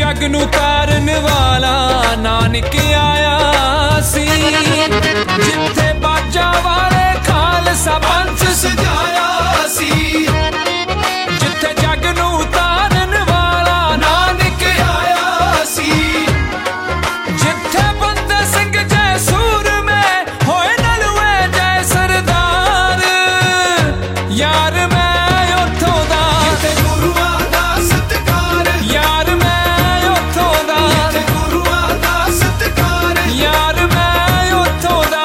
जग नू तारन वाला नानक आया सी, जिथे बाजा वाले खालसा पंच सजाया सी, जिथे जग नू तारन वाला नानक आया सी, जिथे बंदे सिंह जय सूर में होए नलुए जय सरदार, यार मैं उथों दा जिथे गुरुआं दा सत्कार, यार मैं उथों दा जिथे गुरुआं दा सत्कार, यार मैं उथों दा।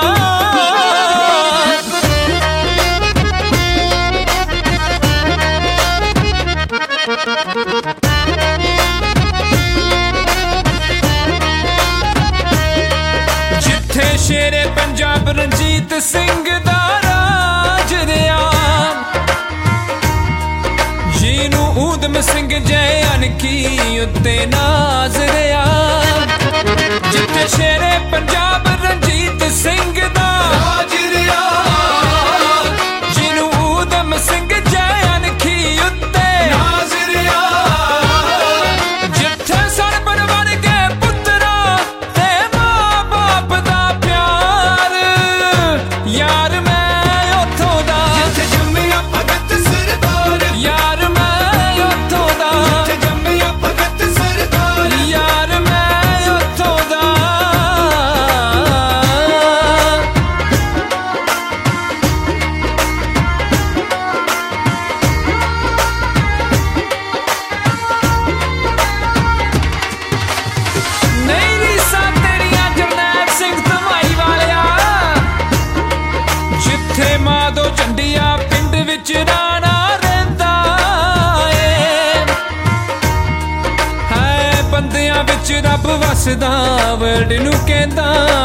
जिथे शेरे पंजाब रणजीत सिंह दा राज रहा, जीनू ऊधम सिंह जय अनकी उत्ते नाज रहा, जिथे शेरे पंजाब रणजीत सिंह दा राज रहा, जीनू ऊधम सिंह जय अनकी उत्ते नाज रहा, जिथे सरबन बन के पुत्रा ते मां बाप दा प्यार, यार मैं उथों दा जिथे जम्मिया भगत सरदार, यार मैं उथों दा जिथे जम्मिया भगत सरदार, यार मैं उथों दा। नहीं रीसा तेरियां जरनैल सिंह धमाई वालिया, जिथे माधो चंडिया पिंड विच राणा रहिंदा ए, है बंदियां विच रब वसदा वर्ड नू कहंदा